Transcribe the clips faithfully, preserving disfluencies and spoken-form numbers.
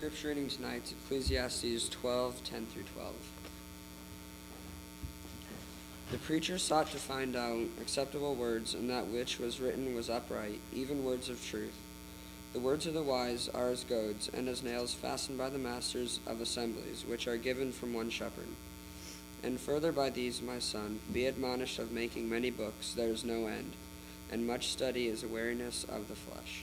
scripture reading tonight is Ecclesiastes twelve, ten through twelve. The preacher sought to find out acceptable words, and that which was written was upright, even words of truth. The words of the wise are as goads, and as nails fastened by the masters of assemblies, which are given from one shepherd. And further by these, my son, be admonished of making many books, there is no end, and much study is a weariness of the flesh.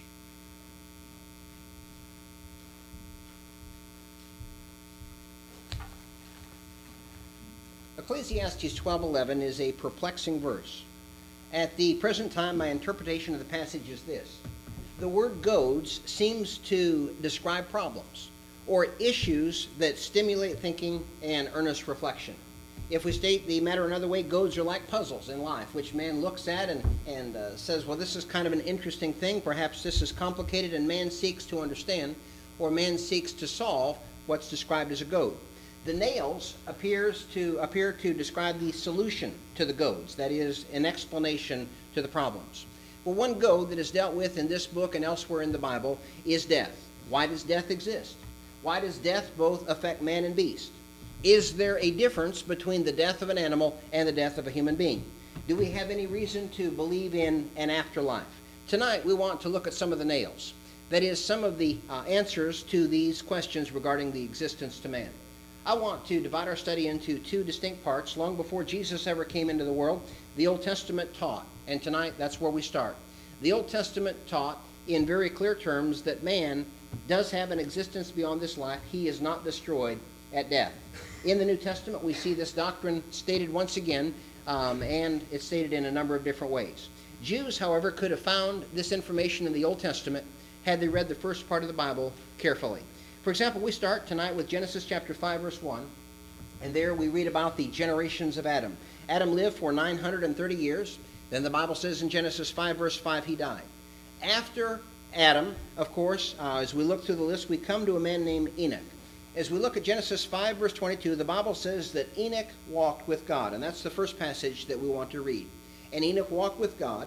Ecclesiastes twelve eleven is a perplexing verse. At the present time, my interpretation of the passage is this. The word goads seems to describe problems or issues that stimulate thinking and earnest reflection. If we state the matter another way, goads are like puzzles in life, which man looks at and, and uh, says, well, this is kind of an interesting thing. Perhaps this is complicated, and man seeks to understand, or man seeks to solve what's described as a goad. The nails appears to appear to describe the solution to the goads, that is, an explanation to the problems. Well, one goad that is dealt with in this book and elsewhere in the Bible is death. Why does death exist? Why does death both affect man and beast? Is there a difference between the death of an animal and the death of a human being? Do we have any reason to believe in an afterlife? Tonight we want to look at some of the nails. That is, some of the uh, answers to these questions regarding the existence to man. I want to divide our study into two distinct parts. Long before Jesus ever came into the world, the Old Testament taught, and tonight that's where we start. The Old Testament taught in very clear terms that man does have an existence beyond this life. He is not destroyed at death. In the New Testament, we see this doctrine stated once again, um, and it's stated in a number of different ways. Jews, however, could have found this information in the Old Testament had they read the first part of the Bible carefully. For example, we start tonight with Genesis chapter five, verse one, and there we read about the generations of Adam. Adam lived for nine hundred thirty years. Then the Bible says in Genesis five, verse five, he died. After Adam, of course, uh, as we look through the list, we come to a man named Enoch. As we look at Genesis five, verse twenty-two, the Bible says that Enoch walked with God, and that's the first passage that we want to read. And Enoch walked with God,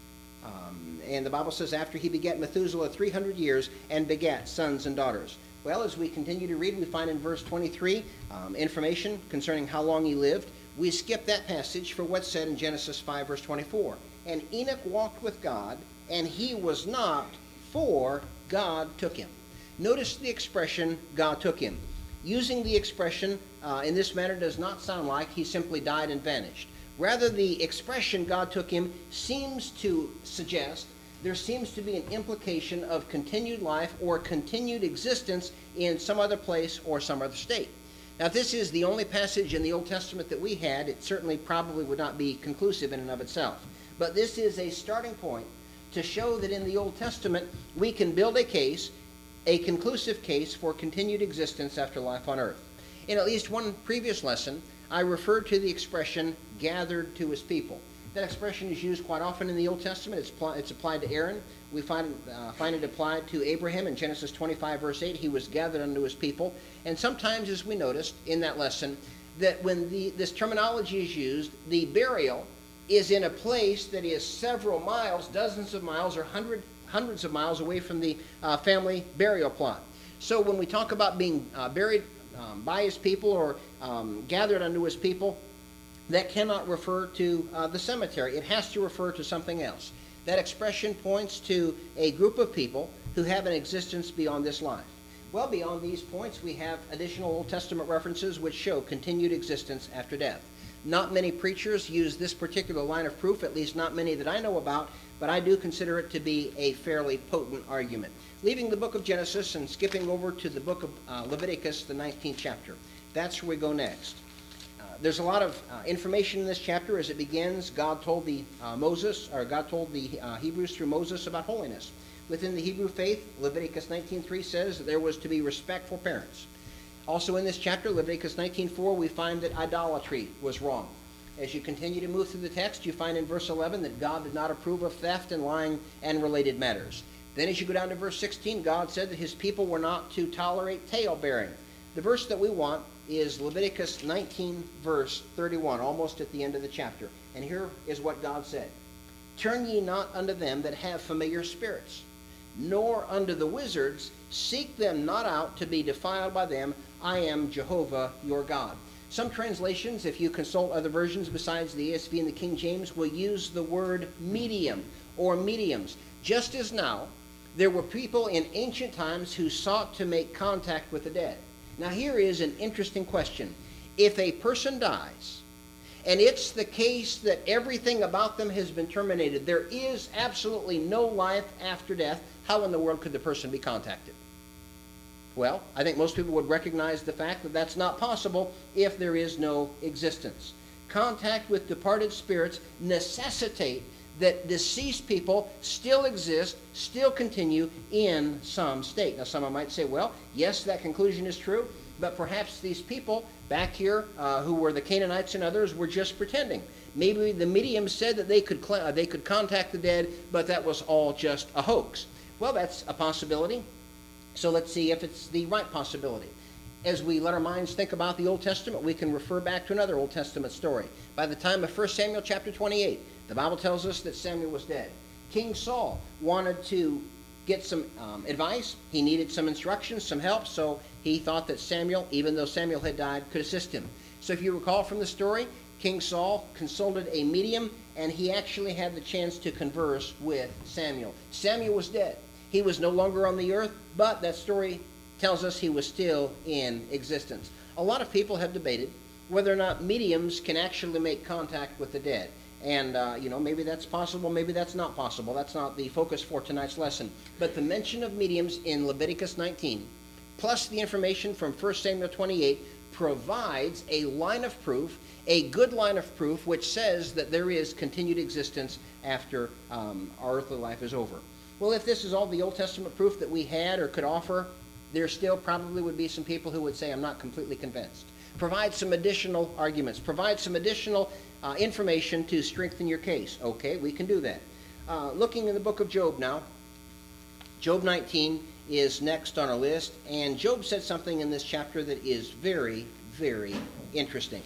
um, and the Bible says after he begat Methuselah three hundred years and begat sons and daughters. Well, as we continue to read, we find in verse twenty-three um, information concerning how long he lived. We skip that passage for what's said in Genesis five, verse twenty-four. And Enoch walked with God, and he was not, for God took him. Notice the expression, God took him. Using the expression uh, in this manner does not sound like he simply died and vanished. Rather, the expression, God took him, seems to suggest there seems to be an implication of continued life or continued existence in some other place or some other state. Now, if this is the only passage in the Old Testament that we had, it certainly probably would not be conclusive in and of itself. But this is a starting point to show that in the Old Testament we can build a case, a conclusive case for continued existence after life on earth. In at least one previous lesson, I referred to the expression, gathered to his people. That expression is used quite often in the Old Testament. It's, pl- it's applied to Aaron. We find, uh, find it applied to Abraham in Genesis twenty-five, verse eight. He was gathered unto his people. And sometimes, as we noticed in that lesson, that when the, this terminology is used, the burial is in a place that is several miles, dozens of miles, or hundred, hundreds of miles away from the uh, family burial plot. So when we talk about being uh, buried um, by his people or um, gathered unto his people, that cannot refer to uh, the cemetery. It has to refer to something else. That expression points to a group of people who have an existence beyond this life. Well, beyond these points, we have additional Old Testament references which show continued existence after death. Not many preachers use this particular line of proof, at least not many that I know about, but I do consider it to be a fairly potent argument. Leaving the book of Genesis and skipping over to the book of uh, Leviticus, the nineteenth chapter. That's where we go next. There's a lot of uh, information in this chapter. As it begins, God told the uh, Moses, or God told the uh, Hebrews through Moses about holiness. Within the Hebrew faith, Leviticus nineteen three says that there was to be respect for parents. Also in this chapter, Leviticus nineteen four, we find that idolatry was wrong. As you continue to move through the text, you find in verse eleven that God did not approve of theft and lying and related matters. Then as you go down to verse sixteen, God said that his people were not to tolerate tale-bearing. The verse that we want is Leviticus nineteen, verse thirty-one, almost at the end of the chapter. And here is what God said. Turn ye not unto them that have familiar spirits, nor unto the wizards. Seek them not out to be defiled by them. I am Jehovah your God. Some translations, if you consult other versions besides the E S V and the King James, will use the word medium or mediums. Just as now, there were people in ancient times who sought to make contact with the dead. Now here is an interesting question. If a person dies, and it's the case that everything about them has been terminated, there is absolutely no life after death, how in the world could the person be contacted? Well, I think most people would recognize the fact that that's not possible if there is no existence. Contact with departed spirits necessitate that deceased people still exist, still continue in some state. Now, someone might say, well, yes, that conclusion is true, but perhaps these people back here, uh, who were the Canaanites and others, were just pretending. Maybe the mediums said that they could cl- they could contact the dead, but that was all just a hoax. Well, that's a possibility. So let's see if it's the right possibility. As we let our minds think about the Old Testament, we can refer back to another Old Testament story. By the time of First Samuel chapter twenty-eight, the Bible tells us that Samuel was dead. King Saul wanted to get some um, advice. He needed some instructions, some help, so he thought that Samuel, even though Samuel had died, could assist him. So if you recall from the story, King Saul consulted a medium, and he actually had the chance to converse with Samuel. Samuel was dead. He was no longer on the earth, but that story tells us he was still in existence. A lot of people have debated whether or not mediums can actually make contact with the dead. And, uh, you know, maybe that's possible, maybe that's not possible. That's not the focus for tonight's lesson. But the mention of mediums in Leviticus nineteen, plus the information from First Samuel twenty-eight, provides a line of proof, a good line of proof, which says that there is continued existence after um, our earthly life is over. Well, if this is all the Old Testament proof that we had or could offer, there still probably would be some people who would say, I'm not completely convinced. Provide some additional arguments. Provide some additional uh, information to strengthen your case. Okay, we can do that. Uh, looking in the book of Job now, Job nineteen is next on our list, and Job said something in this chapter that is very, very interesting.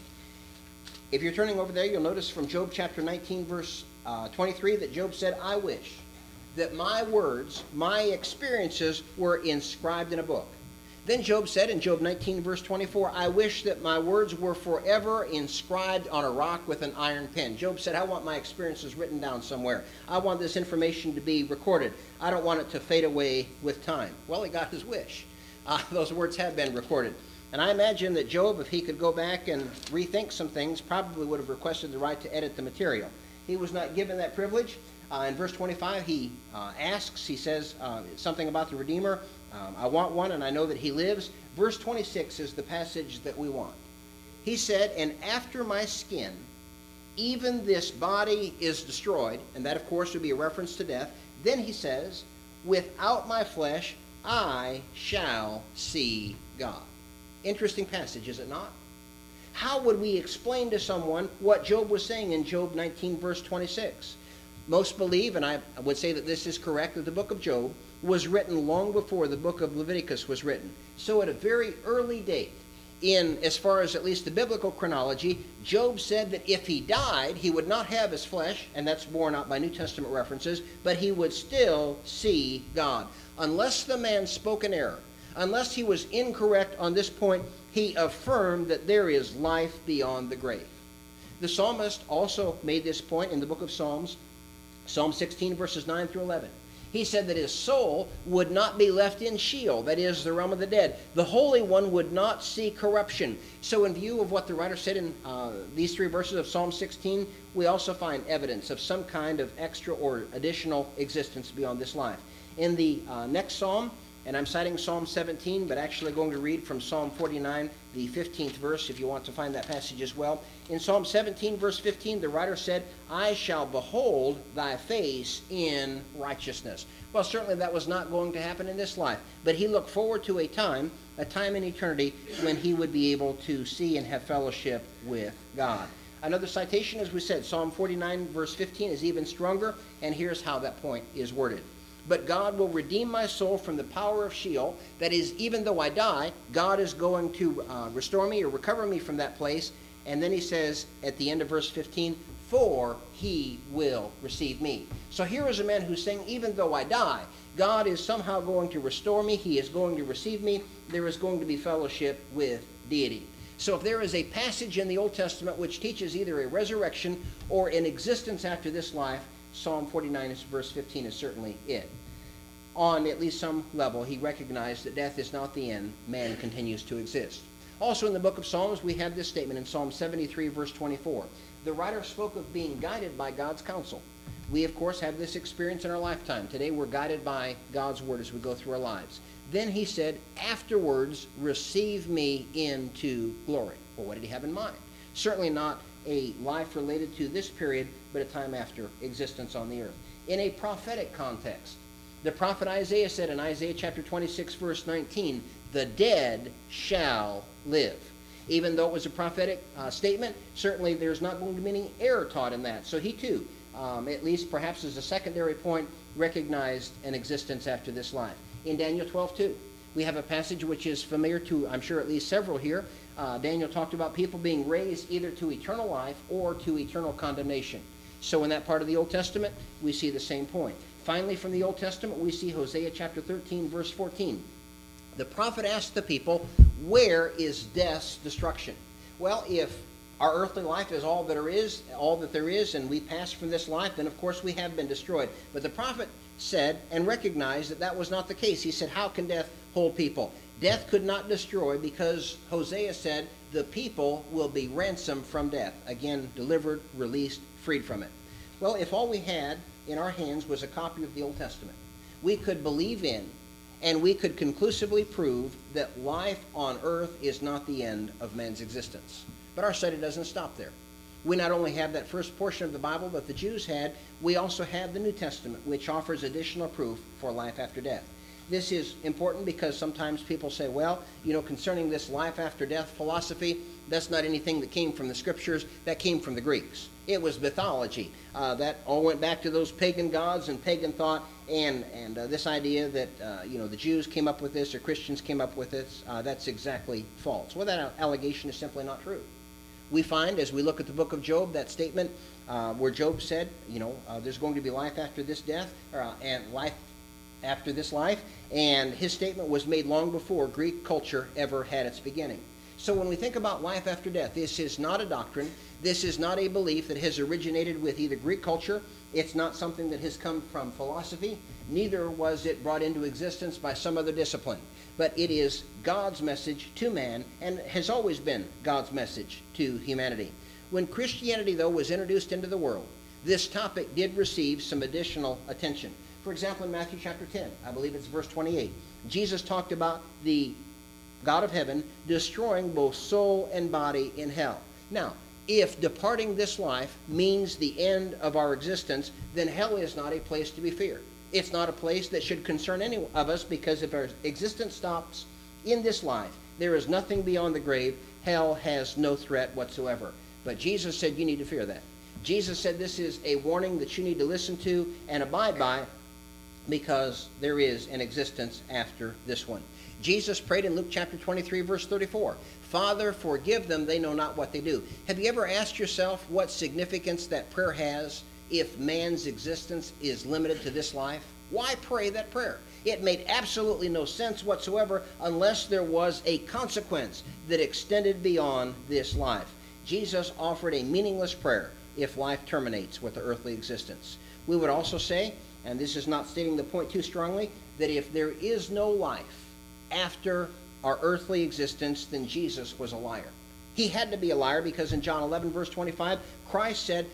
If you're turning over there, you'll notice from Job chapter nineteen, verse uh, twenty-three, that Job said, I wish that my words, my experiences were inscribed in a book. Then Job said in Job nineteen, verse twenty-four, I wish that my words were forever inscribed on a rock with an iron pen. Job said, I want my experiences written down somewhere. I want this information to be recorded. I don't want it to fade away with time. Well, he got his wish. Uh, those words have been recorded. And I imagine that Job, if he could go back and rethink some things, probably would have requested the right to edit the material. He was not given that privilege. Uh, in verse twenty-five, he uh, asks, he says uh, something about the Redeemer. Um, I want one, and I know that he lives. Verse twenty-six is the passage that we want. He said, and after my skin, even this body is destroyed, and that, of course, would be a reference to death. Then he says, without my flesh, I shall see God. Interesting passage, is it not? How would we explain to someone what Job was saying in Job nineteen, verse twenty-six? Most believe, and I would say that this is correct, that the book of Job was written long before the book of Leviticus was written. So at a very early date, in as far as at least the biblical chronology, Job said that if he died, he would not have his flesh, and that's borne out by New Testament references, but he would still see God. Unless the man spoke in error, unless he was incorrect on this point, he affirmed that there is life beyond the grave. The psalmist also made this point in the book of Psalms, Psalm sixteen, verses nine through eleven. He said that his soul would not be left in Sheol, that is, the realm of the dead. The Holy One would not see corruption. So in view of what the writer said in uh, these three verses of Psalm sixteen, we also find evidence of some kind of extra or additional existence beyond this life. In the uh, next psalm, and I'm citing Psalm seventeen, but actually going to read from Psalm forty-nine, the fifteenth verse, if you want to find that passage as well. In Psalm seventeen, verse fifteen, the writer said, I shall behold thy face in righteousness. Well, certainly that was not going to happen in this life, but he looked forward to a time, a time in eternity, when he would be able to see and have fellowship with God. Another citation, as we said, Psalm forty-nine, verse fifteen, is even stronger, and here's how that point is worded. But God will redeem my soul from the power of Sheol. That is, even though I die, God is going to uh, restore me or recover me from that place. And then he says at the end of verse fifteen, for he will receive me. So here is a man who's saying, even though I die, God is somehow going to restore me. He is going to receive me. There is going to be fellowship with deity. So if there is a passage in the Old Testament which teaches either a resurrection or an existence after this life, Psalm forty-nine, verse fifteen is certainly it. On at least some level, he recognized that death is not the end. Man continues to exist. Also in the book of Psalms, we have this statement in Psalm seventy-three, verse twenty-four. The writer spoke of being guided by God's counsel. We, of course, have this experience in our lifetime. Today we're guided by God's word as we go through our lives. Then he said, afterwards, receive me into glory. Well, what did he have in mind? Certainly not a life related to this period, but a time after existence on the earth. In a prophetic context, the prophet Isaiah said in Isaiah chapter twenty-six, verse nineteen, the dead shall live. Even though it was a prophetic uh, statement, certainly there's not going to be any error taught in that. So he too, um, at least perhaps as a secondary point, recognized an existence after this life. In Daniel twelve two, we have a passage which is familiar to, I'm sure, at least several here. Uh, Daniel talked about people being raised either to eternal life or to eternal condemnation. So in that part of the Old Testament, we see the same point. Finally, from the Old Testament, we see Hosea chapter thirteen, verse fourteen. The prophet asked the people, where is death's destruction? Well, if our earthly life is all that there is, all that there is, and we pass from this life, then of course we have been destroyed. But the prophet said and recognized that that was not the case. He said, how can death hold people? Death could not destroy because Hosea said the people will be ransomed from death. Again, delivered, released, freed from it. Well, if all we had in our hands was a copy of the Old Testament, we could believe in and we could conclusively prove that life on earth is not the end of man's existence. But our study doesn't stop there. We not only have that first portion of the Bible that the Jews had, we also have the New Testament, which offers additional proof for life after death. This is important because sometimes people say, well, you know, concerning this life after death philosophy, that's not anything that came from the Scriptures, that came from the Greeks. It was mythology. Uh, that all went back to those pagan gods and pagan thought, and, and uh, this idea that, uh, you know, the Jews came up with this or Christians came up with this, uh, that's exactly false. Well, that allegation is simply not true. We find, as we look at the book of Job, that statement uh, where Job said, you know, uh, there's going to be life after this death, uh, and life after this life, and his statement was made long before Greek culture ever had its beginning. So when we think about life after death, this is not a doctrine. This is not a belief that has originated with either Greek culture. It's not something that has come from philosophy. Neither was it brought into existence by some other discipline. But it is God's message to man and has always been God's message to humanity. When Christianity, though, was introduced into the world, this topic did receive some additional attention. For example, in Matthew chapter ten, I believe it's verse twenty-eight, Jesus talked about the God of heaven destroying both soul and body in hell. Now, if departing this life means the end of our existence, then hell is not a place to be feared. It's not a place that should concern any of us, because if our existence stops in this life, there is nothing beyond the grave. Hell has no threat whatsoever. But Jesus said you need to fear that. Jesus said this is a warning that you need to listen to and abide by, because there is an existence after this one. Jesus prayed in Luke chapter twenty-three, verse thirty-four, Father, forgive them, they know not what they do. Have you ever asked yourself what significance that prayer has if man's existence is limited to this life? Why pray that prayer? It made absolutely no sense whatsoever unless there was a consequence that extended beyond this life. Jesus offered a meaningless prayer if life terminates with the earthly existence. We would also say, and this is not stating the point too strongly, that if there is no life after our earthly existence, then Jesus was a liar. He had to be a liar because in John eleven, verse twenty-five, Christ said,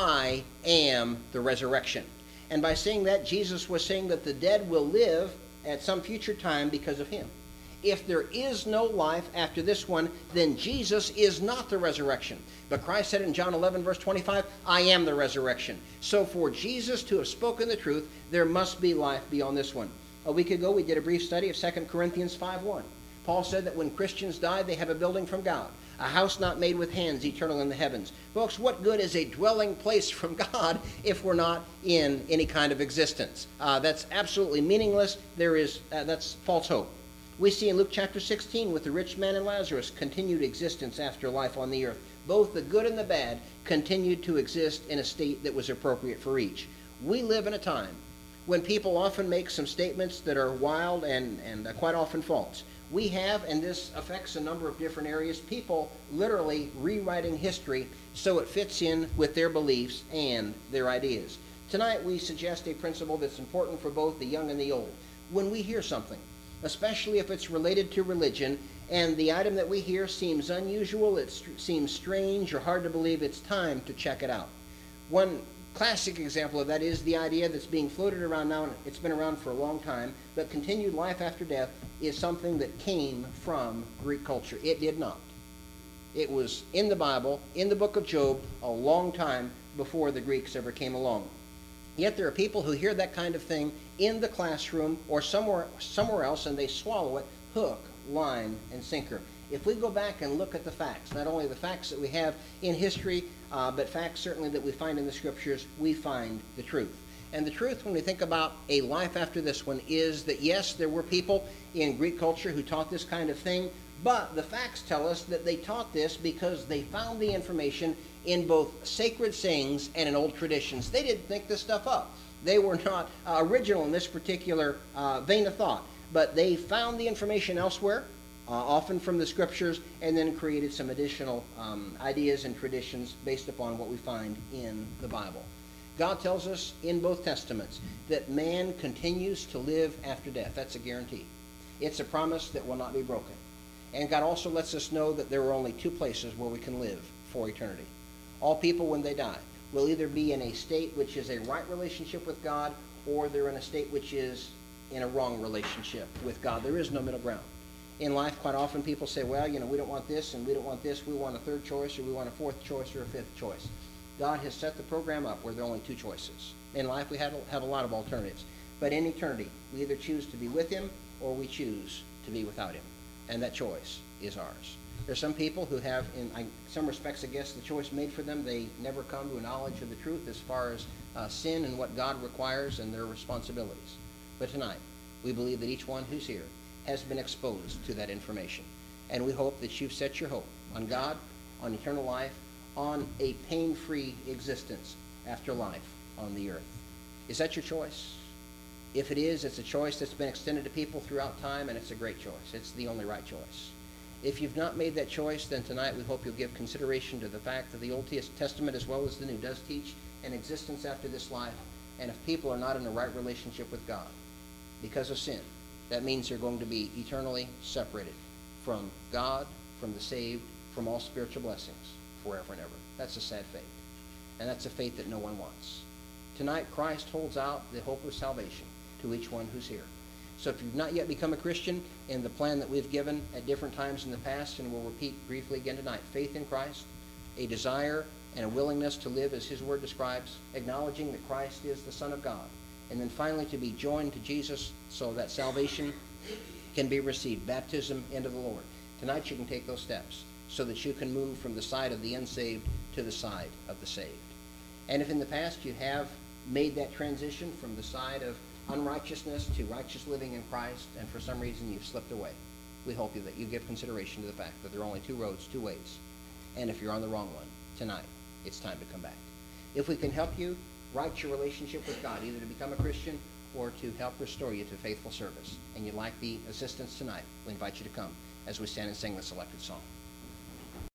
I am the resurrection. And by saying that, Jesus was saying that the dead will live at some future time because of him. If there is no life after this one, then Jesus is not the resurrection. But Christ said in John eleven, verse twenty-five, I am the resurrection. So for Jesus to have spoken the truth, there must be life beyond this one. A week ago, we did a brief study of Second Corinthians five one. Paul said that when Christians die, they have a building from God, a house not made with hands, eternal in the heavens. Folks, what good is a dwelling place from God if we're not in any kind of existence? Uh, that's absolutely meaningless. There is uh, that's false hope. We see in Luke chapter sixteen with the rich man and Lazarus continued existence after life on the earth. both the good and the bad, continued to exist in a state that was appropriate for each. We live in a time when people often make some statements that are wild and, and uh, quite often false. We have, and this affects a number of different areas, people literally rewriting history so it fits in with their beliefs and their ideas. Tonight we suggest a principle that's important for both the young and the old. When we hear something, especially if it's related to religion, and the item that we hear seems unusual, it st- seems strange or hard to believe, it's time to check it out. One classic example of that is the idea that's being floated around now, and it's been around for a long time, but continued life after death is something that came from Greek culture. It did not. It was in the Bible, in the book of Job, a long time before the Greeks ever came along. Yet there are people who hear that kind of thing in the classroom or somewhere somewhere else, and they swallow it hook, line, and sinker. If we go back and look at the facts, not only the facts that we have in history, uh, but facts certainly that we find in the scriptures, we find the truth. And the truth, when we think about a life after this one, is that yes, there were people in Greek culture who taught this kind of thing, but the facts tell us that they taught this because they found the information in both sacred sayings and in old traditions. They didn't think this stuff up. They were not uh, original in this particular uh, vein of thought, but they found the information elsewhere, uh, often from the scriptures, and then created some additional um, ideas and traditions based upon what we find in the Bible. God tells us in both testaments that man continues to live after death. That's a guarantee. It's a promise that will not be broken. And God also lets us know that there are only two places where we can live for eternity. All people, when they die, will either be in a state which is a right relationship with God, or they're in a state which is in a wrong relationship with God. There is no middle ground. In life, quite often people say, well, you know, we don't want this and we don't want this. We want a third choice, or we want a fourth choice, or a fifth choice. God has set the program up where there are only two choices. In life, we have, have a lot of alternatives. But in eternity, we either choose to be with him or we choose to be without him. And that choice is ours. There are some people who have, in some respects, I guess, the choice made for them. They never come to a knowledge of the truth as far as uh, sin and what God requires and their responsibilities. But tonight, we believe that each one who's here has been exposed to that information. And we hope that you've set your hope on God, on eternal life, on a pain-free existence after life on the earth. Is that your choice? If it is, it's a choice that's been extended to people throughout time, and it's a great choice. It's the only right choice. If you've not made that choice, then tonight we hope you'll give consideration to the fact that the Old Testament as well as the New does teach an existence after this life. And if people are not in a right relationship with God because of sin, that means they're going to be eternally separated from God, from the saved, from all spiritual blessings forever and ever. That's a sad fate. And that's a fate that no one wants. Tonight, Christ holds out the hope of salvation to each one who's here. So if you've not yet become a Christian, in the plan that we've given at different times in the past, and we'll repeat briefly again tonight, faith in Christ, a desire and a willingness to live as his word describes, acknowledging that Christ is the Son of God, and then finally to be joined to Jesus so that salvation can be received, baptism into the Lord. Tonight you can take those steps so that you can move from the side of the unsaved to the side of the saved. And if in the past you have made that transition from the side of unrighteousness to righteous living in Christ, and for some reason you've slipped away, we hope you that you give consideration to the fact that there are only two roads, two ways. And if you're on the wrong one, tonight, it's time to come back. If we can help you right your relationship with God, either to become a Christian or to help restore you to faithful service, and you'd like the assistance tonight, we invite you to come as we stand and sing the selected song.